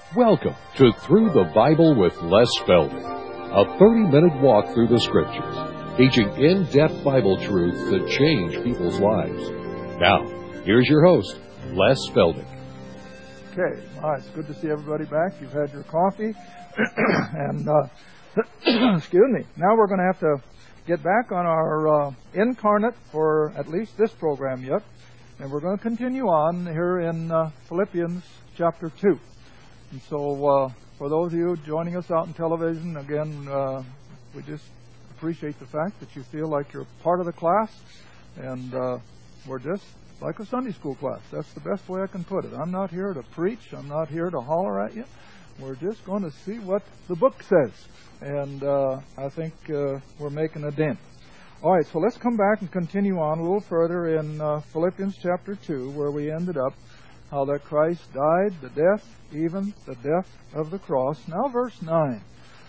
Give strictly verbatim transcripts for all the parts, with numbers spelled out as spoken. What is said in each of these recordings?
Welcome to Through the Bible with Les Feldick, a thirty-minute walk through the Scriptures, teaching in-depth Bible truths that change people's lives. Now, here's your host, Les Feldick. Okay, all right, it's good to see everybody back. You've had your coffee, and uh, excuse me. Now we're going to have to get back on our uh, incarnate for at least this program yet, and we're going to continue on here in uh, Philippians chapter two. And so, uh, for those of you joining us out on television, again, uh, we just appreciate the fact that you feel like you're part of the class, and uh, we're just like a Sunday school class. That's the best way I can put it. I'm not here to preach. I'm not here to holler at you. We're just going to see what the book says, and uh, I think uh, we're making a dent. All right, so let's come back and continue on a little further in uh, Philippians chapter two, where we ended up, how that Christ died, the death, even the death of the cross. Now verse nine.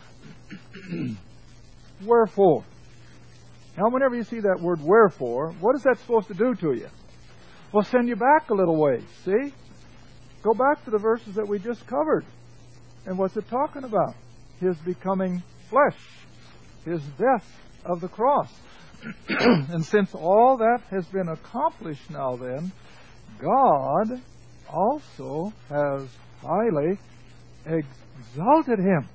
Wherefore. Now whenever you see that word wherefore, what is that supposed to do to you? Well, send you back a little ways, see? Go back to the verses that we just covered. And what's it talking about? His becoming flesh. His death of the cross. And since all that has been accomplished now then, God also has highly exalted him.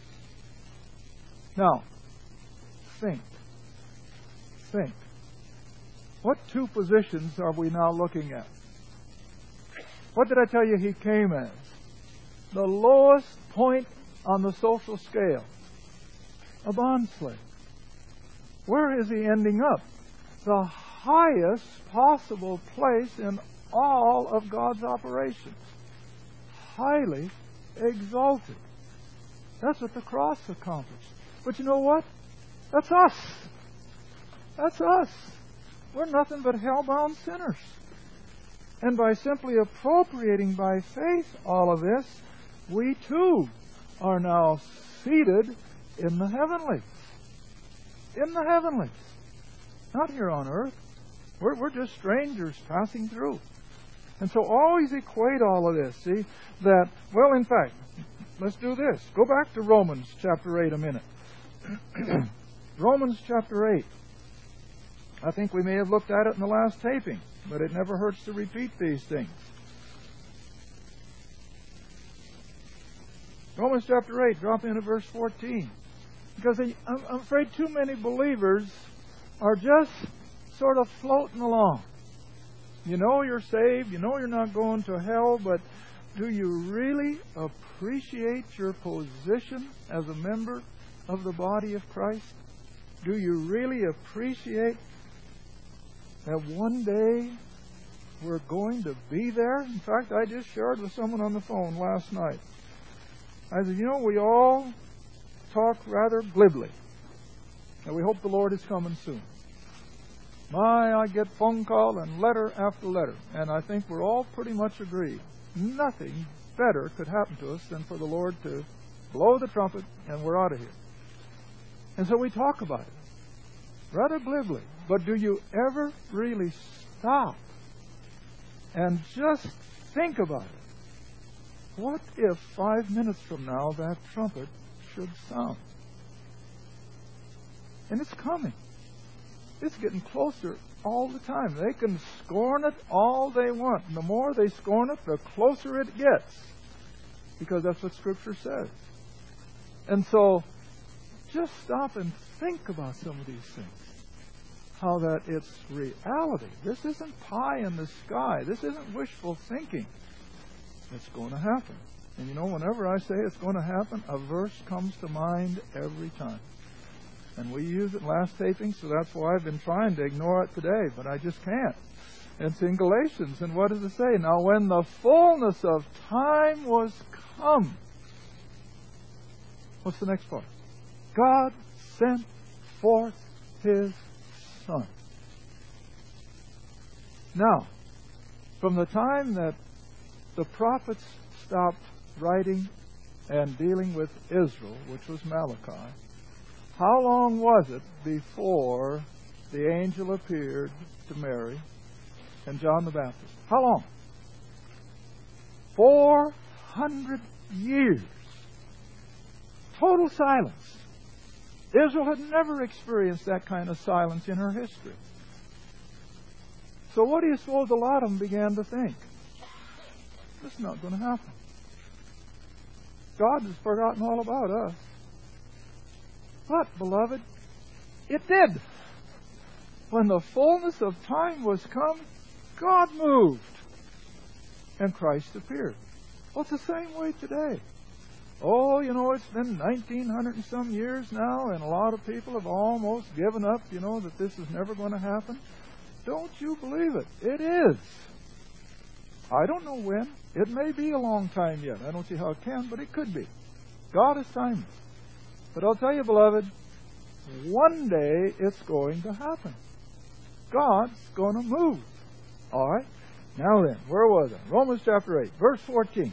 Now, think. Think. What two positions are we now looking at? What did I tell you he came as? The lowest point on the social scale. A bondslave. Where is he ending up? The highest possible place in all of God's operations. Highly exalted. That's what the cross accomplished. But you know what? That's us. That's us. We're nothing but hell-bound sinners. And by simply appropriating by faith all of this, we too are now seated in the heavenlies. In the heavenlies. Not here on earth. We're, we're just strangers passing through. And so always equate all of this. See, that, well, in fact, let's do this. Go back to Romans chapter eight a minute. Romans chapter eight. I think we may have looked at it in the last taping, but it never hurts to repeat these things. Romans chapter eight, drop in at verse fourteen. Because I'm afraid too many believers are just sort of floating along. You know you're saved, you know you're not going to hell, but do you really appreciate your position as a member of the body of Christ? Do you really appreciate that one day we're going to be there? In fact, I just shared with someone on the phone last night. I said, you know, we all talk rather glibly, and we hope the Lord is coming soon. My, I get phone call and letter after letter, and I think we're all pretty much agreed. Nothing better could happen to us than for the Lord to blow the trumpet and we're out of here. And so we talk about it, rather glibly. But do you ever really stop and just think about it? What if five minutes from now that trumpet should sound? And it's coming. It's getting closer all the time. They can scorn it all they want. And the more they scorn it, the closer it gets. Because that's what Scripture says. And so, just stop and think about some of these things. How that it's reality. This isn't pie in the sky. This isn't wishful thinking. It's going to happen. And you know, whenever I say it's going to happen, a verse comes to mind every time. And we use it last taping, so that's why I've been trying to ignore it today, but I just can't. It's in Galatians, and what does it say? Now when the fullness of time was come, what's the next part? God sent forth His Son. Now, from the time that the prophets stopped writing and dealing with Israel, which was Malachi, how long was it before the angel appeared to Mary and John the Baptist? How long? four hundred years. Total silence. Israel had never experienced that kind of silence in her history. So what do you suppose a lot of them began to think? This is not going to happen. God has forgotten all about us. But, beloved, it did. When the fullness of time was come, God moved. And Christ appeared. Well, it's the same way today. Oh, you know, it's been nineteen hundred and some years now, and a lot of people have almost given up, you know, that this is never going to happen. Don't you believe it? It is. I don't know when. It may be a long time yet. I don't see how it can, but it could be. God is timeless. But I'll tell you, beloved, one day it's going to happen. God's going to move. All right? Now then, where was I? Romans chapter eight, verse fourteen.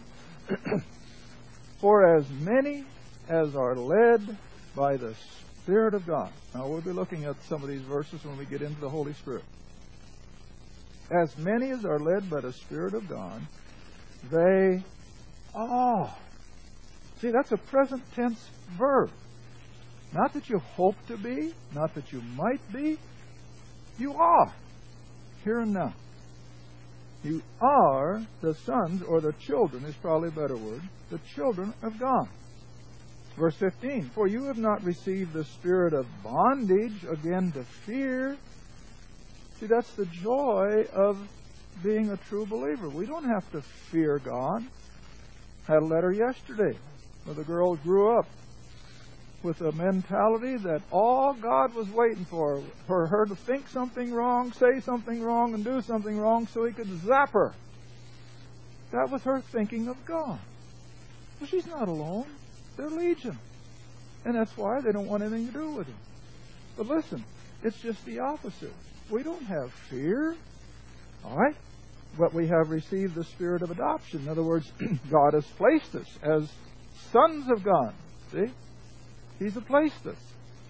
For as many as are led by the Spirit of God. Now we'll be looking at some of these verses when we get into the Holy Spirit. As many as are led by the Spirit of God, they are. See, that's a present tense verb. Not that you hope to be, not that you might be. You are. Here and now. You are the sons, or the children is probably a better word, the children of God. Verse fifteen, for you have not received the spirit of bondage again to fear. See, that's the joy of being a true believer. We don't have to fear God. I had a letter yesterday where the girl grew up with a mentality that all God was waiting for, for her to think something wrong, say something wrong, and do something wrong so He could zap her. That was her thinking of God. Well, she's not alone. They're legion. And that's why they don't want anything to do with Him. But listen, it's just the opposite. We don't have fear. All right? But we have received the spirit of adoption. In other words, God has placed us as sons of God. See? He's placed us.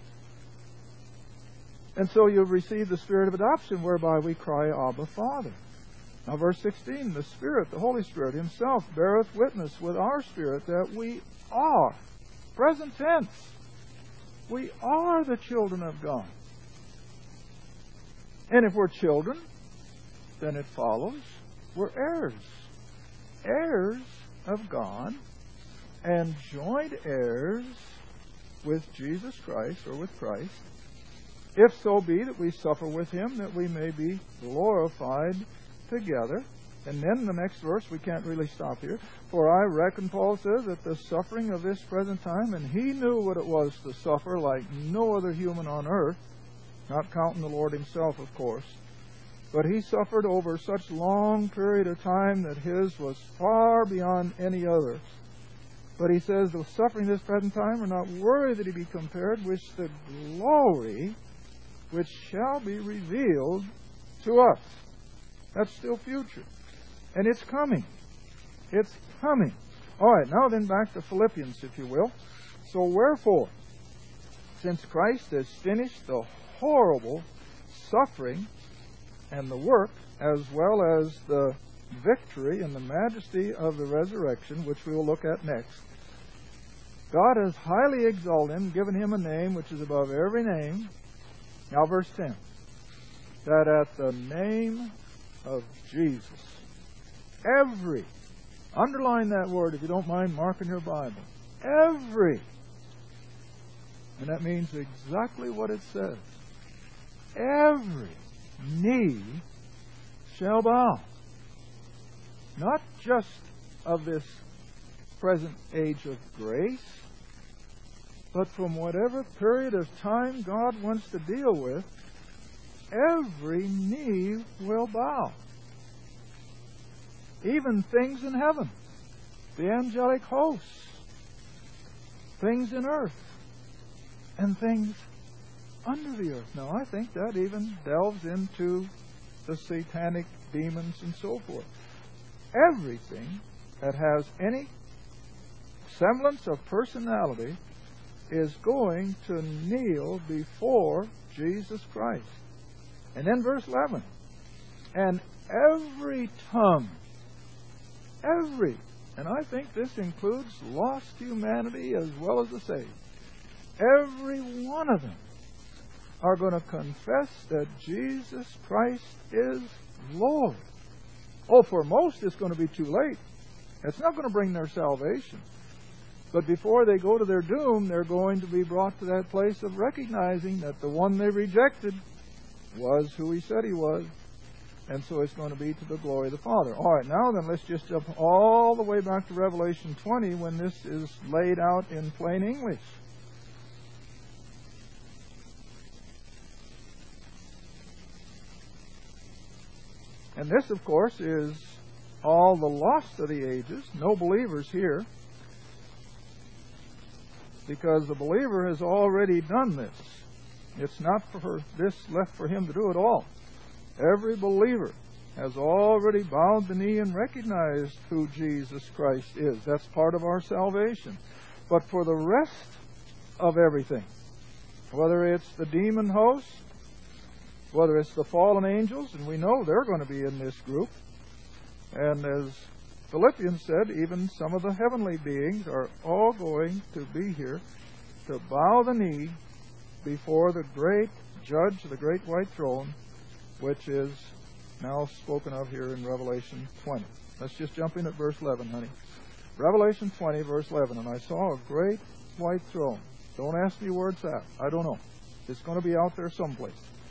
And so you've received the spirit of adoption whereby we cry, Abba, Father. Now verse sixteen, the Spirit, the Holy Spirit Himself beareth witness with our spirit that we are. Present tense. We are the children of God. And if we're children, then it follows we're heirs. Heirs of God and joint heirs with Jesus Christ, or with Christ, if so be that we suffer with Him, that we may be glorified together. And then the next verse, we can't really stop here. For I reckon, Paul says, that the suffering of this present time, and he knew what it was to suffer like no other human on earth, not counting the Lord Himself, of course, but He suffered over such long period of time that His was far beyond any other. But he says, the suffering of this present time are not worthy that He be compared with the glory which shall be revealed to us. That's still future. And it's coming. It's coming. All right, now then back to Philippians, if you will. So wherefore, since Christ has finished the horrible suffering and the work, as well as the victory and the majesty of the resurrection, which we will look at next, God has highly exalted Him, given Him a name which is above every name. Now verse ten. That at the name of Jesus, every, underline that word if you don't mind marking your Bible, every, and that means exactly what it says, every knee shall bow. Not just of this present age of grace, but from whatever period of time God wants to deal with, every knee will bow. Even things in heaven, the angelic hosts, things in earth, and things under the earth. Now, I think that even delves into the satanic demons and so forth. Everything that has any semblance of personality is going to kneel before Jesus Christ. And then verse eleven. And every tongue, every And I think this includes lost humanity as well as the saved. Every one of them are going to confess that Jesus Christ is Lord. Oh, for most it's going to be too late. It's not going to bring their salvation. But before they go to their doom, they're going to be brought to that place of recognizing that the one they rejected was who he said he was. And so it's going to be to the glory of the Father. All right, now then let's just jump all the way back to Revelation twenty when this is laid out in plain English. And this, of course, is all the lost of the ages. No believers here. Because the believer has already done this. It's not for this left for him to do at all. Every believer has already bowed the knee and recognized who Jesus Christ is. That's part of our salvation. But for the rest of everything, whether it's the demon host, whether it's the fallen angels, and we know they're going to be in this group, and as Philippians said, even some of the heavenly beings are all going to be here to bow the knee before the great judge, the great white throne, which is now spoken of here in Revelation twenty. Let's just jump in at verse eleven, honey. Revelation twenty, verse eleven. And I saw a great white throne. Don't ask me where it's at. I don't know. It's going to be out there someplace.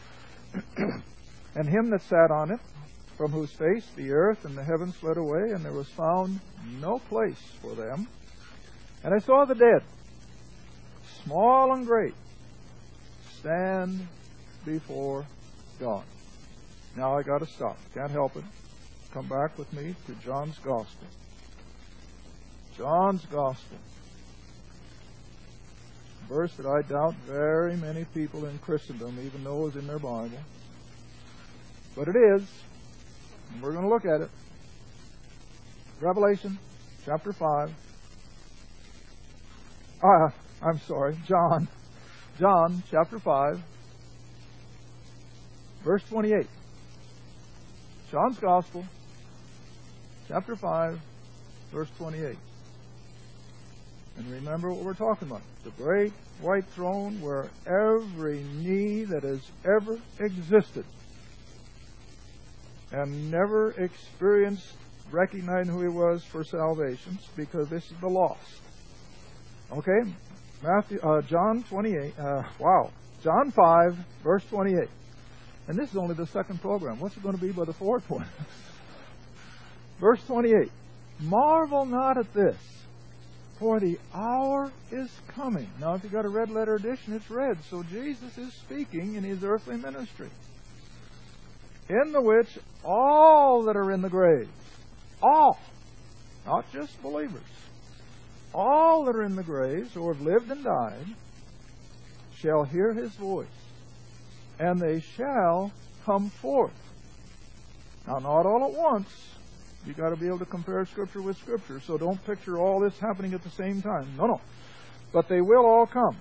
And him that sat on it, from whose face the earth and the heavens fled away, and there was found no place for them. And I saw the dead, small and great, stand before God. Now I got to stop. Can't help it. Come back with me to John's Gospel. John's Gospel. A verse that I doubt very many people in Christendom even know is in their Bible. But it is. And we're going to look at it. Revelation chapter five. Ah, I'm sorry, John. John chapter five, verse twenty-eight. John's Gospel, chapter five, verse twenty-eight. And remember what we're talking about. The great white throne where every knee that has ever existed and never experienced recognizing who he was for salvation, because this is the lost. Okay? Matthew, uh, John twenty-eight. Uh, wow. John five, verse twenty-eight. And this is only the second program. What's it going to be by the fourth one? Verse twenty-eight. Marvel not at this, for the hour is coming. Now, if you got a red letter edition, it's red. So Jesus is speaking in his earthly ministry, in the which all that are in the grave, all, not just believers, all that are in the graves or have lived and died, shall hear his voice, and they shall come forth. Now, not all at once. You've got to be able to compare Scripture with Scripture, so don't picture all this happening at the same time. No, no. But they will all come.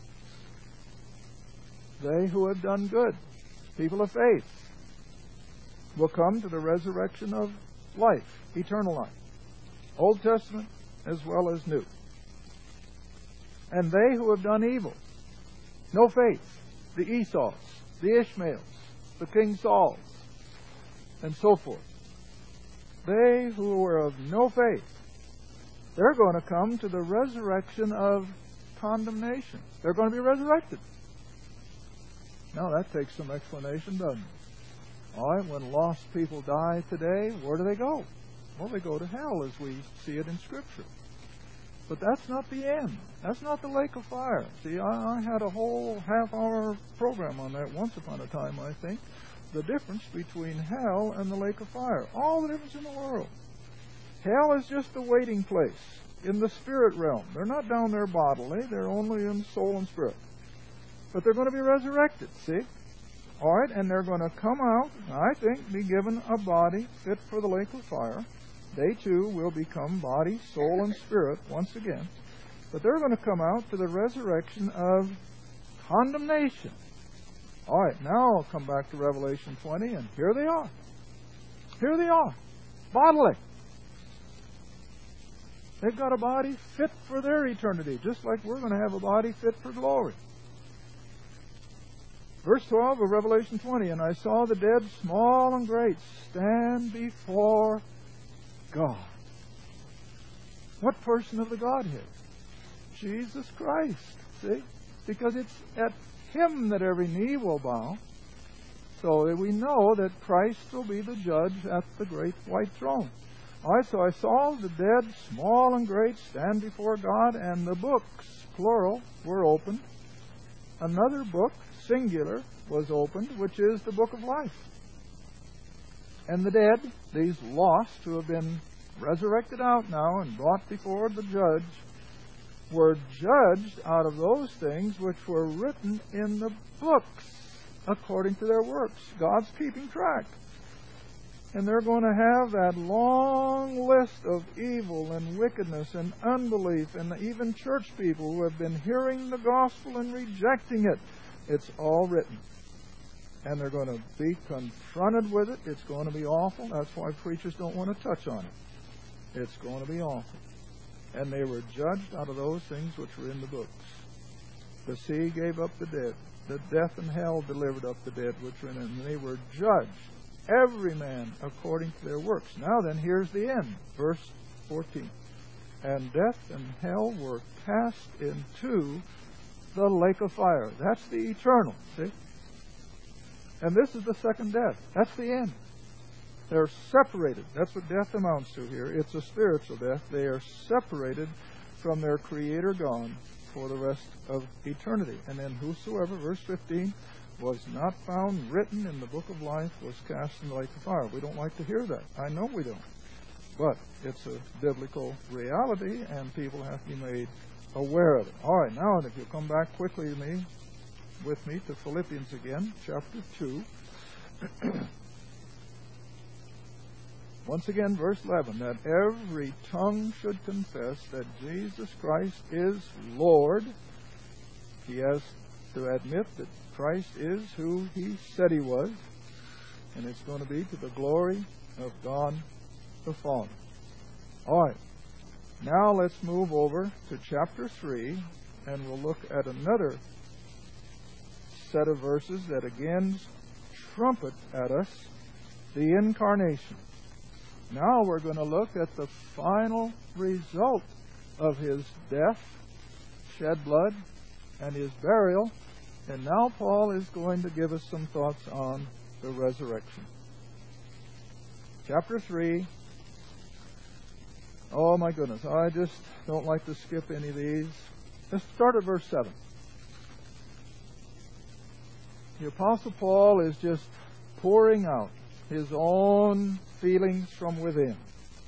They who have done good, people of faith, will come to the resurrection of life, eternal life, Old Testament as well as New. And they who have done evil, no faith, the Esau's, the Ishmaels, the King Sauls, and so forth. They who were of no faith, they're going to come to the resurrection of condemnation. They're going to be resurrected. Now that takes some explanation, doesn't it? All right, when lost people die today, where do they go? Well, they go to hell as we see it in Scripture. But that's not the end. That's not the lake of fire. See, I, I had a whole half-hour program on that once upon a time, I think. The difference between hell and the lake of fire. All the difference in the world. Hell is just a waiting place in the spirit realm. They're not down there bodily. They're only in soul and spirit. But they're going to be resurrected, see? All right, and they're going to come out, I think, be given a body fit for the lake of fire. They, too, will become body, soul, and spirit once again. But they're going to come out to the resurrection of condemnation. All right, now I'll come back to Revelation twenty, and here they are. Here they are, bodily. They've got a body fit for their eternity, just like we're going to have a body fit for glory. Verse twelve of Revelation twenty, and I saw the dead, small and great, stand before God. What person of the Godhead? Jesus Christ. See? Because it's at Him that every knee will bow. So we know that Christ will be the judge at the great white throne. All right, so I saw the dead, small and great, stand before God, and the books, plural, were opened. Another book, singular, was opened, which is the book of life. And the dead, these lost who have been resurrected out now and brought before the judge, were judged out of those things which were written in the books according to their works. God's keeping track. And they're going to have that long list of evil and wickedness and unbelief, and even church people who have been hearing the gospel and rejecting it. It's all written. And they're going to be confronted with it. It's going to be awful. That's why preachers don't want to touch on it. It's going to be awful. And they were judged out of those things which were in the books. The sea gave up the dead. The death and hell delivered up the dead which were in it. And they were judged, every man according to their works. Now then, here's the end. Verse fourteen. And death and hell were cast into the lake of fire. That's the eternal, see? And this is the second death. That's the end. They're separated. That's what death amounts to here. It's a spiritual death. They are separated from their Creator God for the rest of eternity. And then whosoever, verse fifteen, was not found written in the book of life was cast in the lake of fire. We don't like to hear that. I know we don't. But it's a biblical reality, and people have to be made aware of it. All right, now if you'll come back quickly to me, with me to Philippians again, chapter two. Once again, verse eleven, that every tongue should confess that Jesus Christ is Lord. He has to admit that Christ is who He said He was, and it's going to be to the glory of God the Father. All right, now let's move over to chapter three, and we'll look at another set of verses that again trumpet at us the incarnation. Now we're going to look at the final result of His death, shed blood, and His burial. And now Paul is going to give us some thoughts on the resurrection. Chapter three. Oh my goodness, I just don't like to skip any of these. Let's start at verse seven. The Apostle Paul is just pouring out his own feelings from within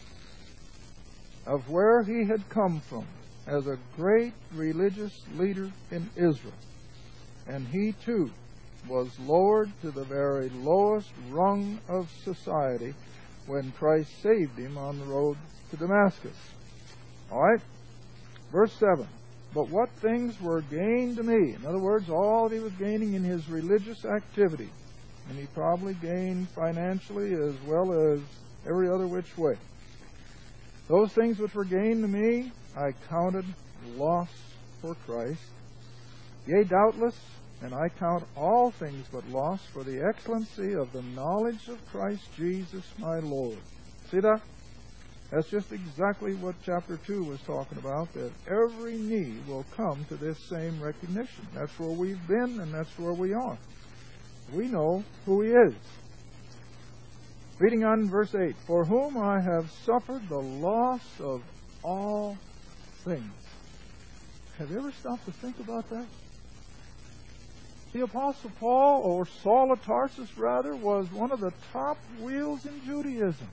of where he had come from as a great religious leader in Israel. And he too was lowered to the very lowest rung of society when Christ saved him on the road to Damascus. All right? Verse seven. But what things were gained to me? In other words, all that he was gaining in his religious activity. And he probably gained financially as well as every other which way. Those things which were gained to me, I counted loss for Christ. Yea, doubtless, and I count all things but loss for the excellency of the knowledge of Christ Jesus my Lord. See that? That's just exactly what chapter two was talking about, that every knee will come to this same recognition. That's where we've been, and that's where we are. We know who He is. Reading on in verse eight, for whom I have suffered the loss of all things. Have you ever stopped to think about that? The Apostle Paul, or Saul of Tarsus rather, was one of the top wheels in Judaism.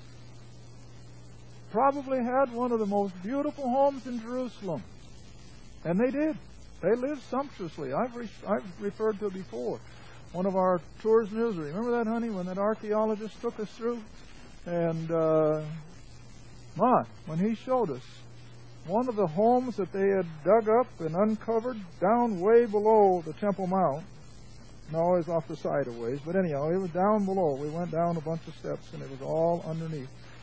Probably had one of the most beautiful homes in Jerusalem. And they did. They lived sumptuously. I've, re- I've referred to it before. One of our tours in Israel. Remember that, honey, when that archaeologist took us through? And, uh, my, when he showed us one of the homes that they had dug up and uncovered down way below the Temple Mount. No, it was off the side of ways. But anyhow, it was down below. We went down a bunch of steps, and it was all underneath.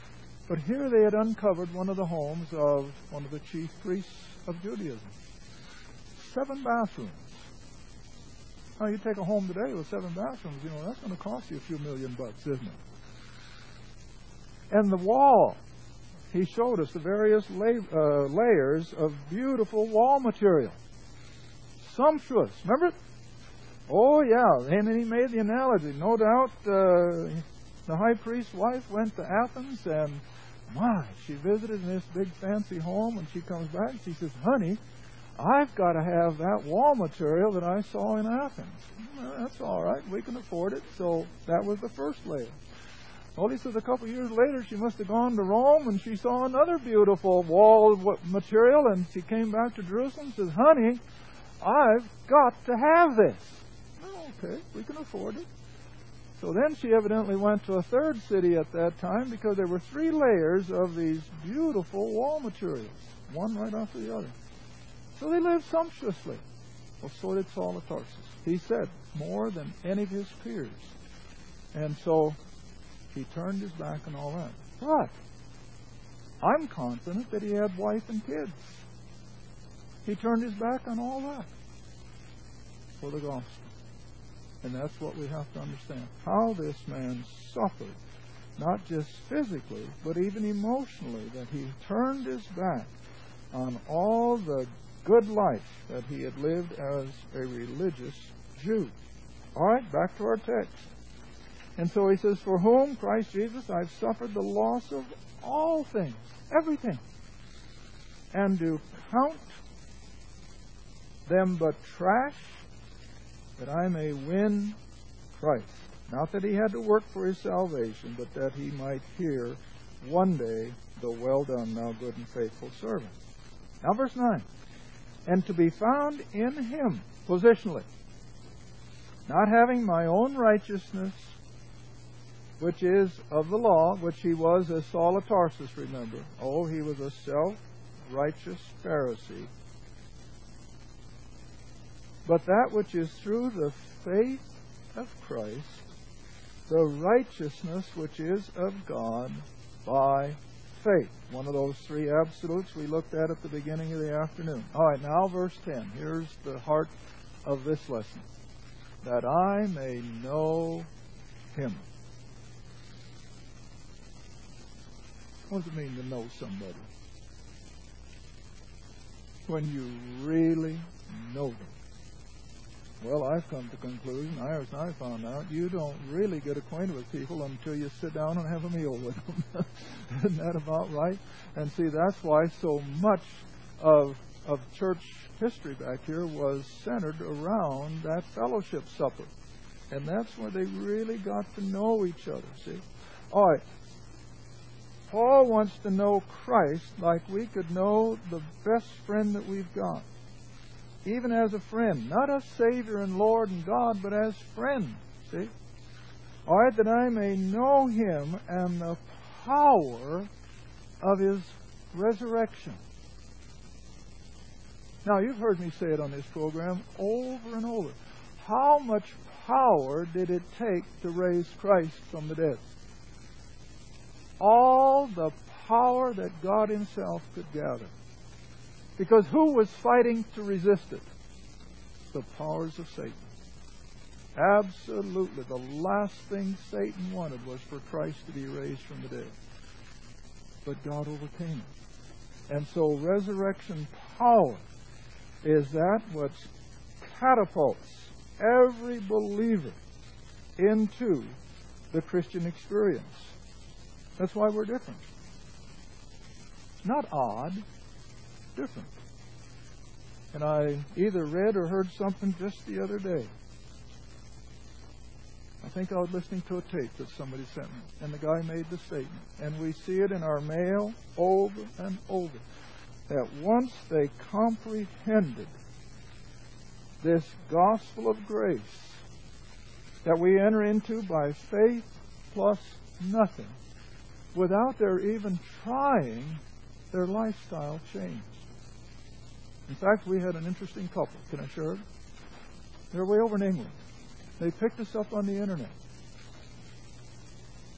But here they had uncovered one of the homes of one of the chief priests of Judaism. Seven bathrooms. Now, you take a home today with seven bathrooms, you know, that's going to cost you a few million bucks, isn't it? And the wall, he showed us the various la- uh, layers of beautiful wall material. Sumptuous. Remember? Oh, yeah. And then he made the analogy. No doubt uh, the high priest's wife went to Athens, and my, she visited in this big fancy home, and she comes back and she says, honey, I've got to have that wall material that I saw in Athens. Well, that's all right. We can afford it. So that was the first layer. Well, he says a couple of years later, she must have gone to Rome, and she saw another beautiful wall material, and she came back to Jerusalem and says, honey, I've got to have this. Well, okay, we can afford it. So then she evidently went to a third city at that time, because there were three layers of these beautiful wall materials, one right after the other. So they lived sumptuously. Well, so did Saul of Tarsus. He said, more than any of his peers. And so he turned his back on all that. But I'm confident that he had wife and kids. He turned his back on all that for the gospel. And that's what we have to understand. How this man suffered, not just physically, but even emotionally, that he turned his back on all the good life that he had lived as a religious Jew. All right, back to our text. And so he says, for whom, Christ Jesus, I've suffered the loss of all things, everything, and do count them but trash, that I may win Christ. Not that he had to work for his salvation, but that he might hear one day, the well done, thou good and faithful servant. Now verse nine. And to be found in him, positionally, not having my own righteousness, which is of the law, which he was as Saul of Tarsus, remember. Oh, he was a self-righteous Pharisee. But that which is through the faith of Christ, the righteousness which is of God by faith. One of those three absolutes we looked at at the beginning of the afternoon. All right, now verse ten. Here's the heart of this lesson. That I may know him. What does it mean to know somebody? When you really know them. Well, I've come to the conclusion, Iris and I found out, you don't really get acquainted with people until you sit down and have a meal with them. Isn't that about right? And see, that's why so much of of church history back here was centered around that fellowship supper. And that's where they really got to know each other, see? All right. Paul wants to know Christ like we could know the best friend that we've got. Even as a friend. Not as Savior and Lord and God, but as friend. See? All right, that I may know him and the power of his resurrection. Now, you've heard me say it on this program over and over. How much power did it take to raise Christ from the dead? All the power that God himself could gather. Because who was fighting to resist it? The powers of Satan. Absolutely. The last thing Satan wanted was for Christ to be raised from the dead. But God overcame it. And so resurrection power is that what catapults every believer into the Christian experience. That's why we're different. Not odd. Different. And I either read or heard something just the other day. I think I was listening to a tape that somebody sent me, and the guy made the statement. And we see it in our mail over and over. That once they comprehended this gospel of grace that we enter into by faith plus nothing, without their even trying, their lifestyle changed. In fact, we had an interesting couple. Can I share it? They're way over in England. They picked us up on the internet.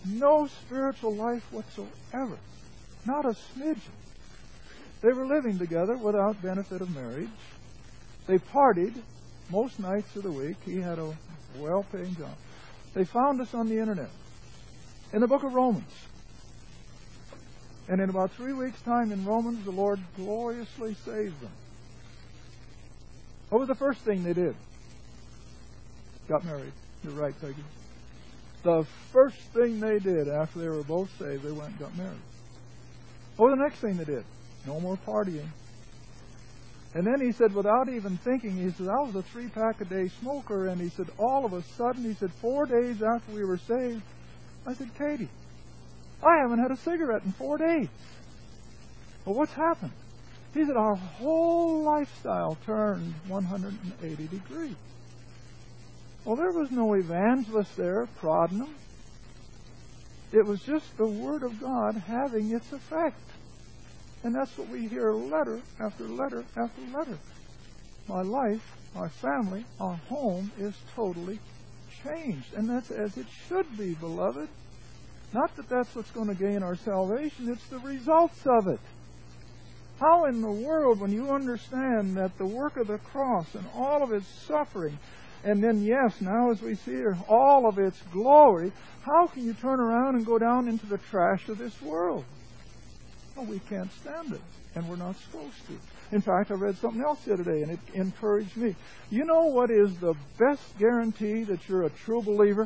no spiritual life whatsoever. Not a smidgen. They were living together without benefit of marriage. They partied most nights of the week. He had a well-paying job. They found us on the internet in the book of Romans. And in about three weeks' time in Romans, the Lord gloriously saved them. What was the first thing they did? Got married. You're right, Peggy. The first thing they did after they were both saved, they went and got married. What was the next thing they did? No more partying. And then he said, without even thinking, he said, I was a three-pack-a-day smoker. And he said, all of a sudden, he said, four days after we were saved, I said, Katie, I haven't had a cigarette in four days. Well, what's happened? He said, our whole lifestyle turned one hundred eighty degrees. Well, there was no evangelist there prodding them. It was just the Word of God having its effect. And that's what we hear letter after letter after letter. My life, my family, our home is totally changed. And that's as it should be, beloved. Not that that's what's going to gain our salvation. It's the results of it. How in the world, when you understand that the work of the cross and all of its suffering, and then, yes, now as we see here, all of its glory, how can you turn around and go down into the trash of this world? Well, we can't stand it, and we're not supposed to. In fact, I read something else the other day, and it encouraged me. You know what is the best guarantee that you're a true believer?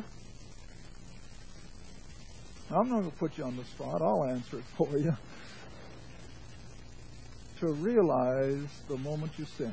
Now, I'm not going to put you on the spot. I'll answer it for you. To realize the moment you sin.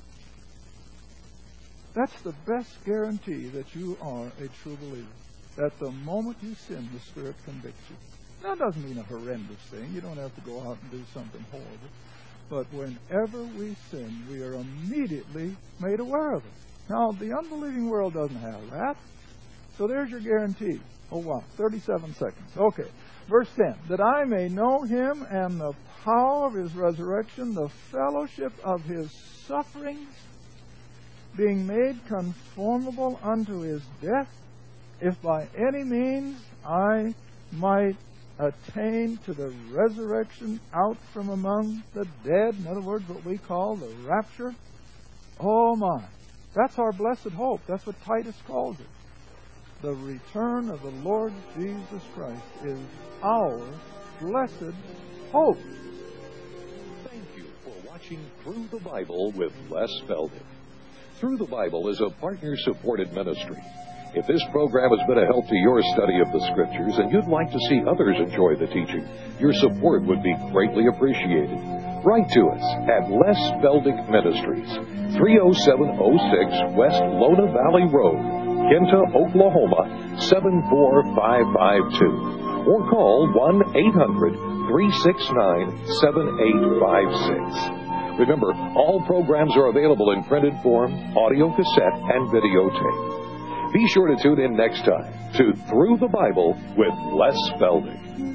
That's the best guarantee that you are a true believer. That the moment you sin, the Spirit convicts you. That doesn't mean a horrendous thing. You don't have to go out and do something horrible. But whenever we sin, we are immediately made aware of it. Now, the unbelieving world doesn't have that. So there's your guarantee. Oh, wow. thirty-seven seconds. Okay. Verse ten. That I may know Him and the power of His resurrection, the fellowship of His sufferings, being made conformable unto His death, if by any means I might attain to the resurrection out from among the dead. In other words, what we call the rapture. Oh my. That's our blessed hope. That's what Titus calls it. The return of the Lord Jesus Christ is our blessed hope. Thank you for watching Through the Bible with Les Feldick. Through the Bible is a partner-supported ministry. If this program has been a help to your study of the Scriptures and you'd like to see others enjoy the teaching, your support would be greatly appreciated. Write to us at Les Feldick Ministries, three oh seven oh six West Lona Valley Road, Kinta, Oklahoma, seven four five five two. Or call one eight hundred three six nine seven eight five six. Remember, all programs are available in printed form, audio cassette, and videotape. Be sure to tune in next time to Through the Bible with Les Feldick.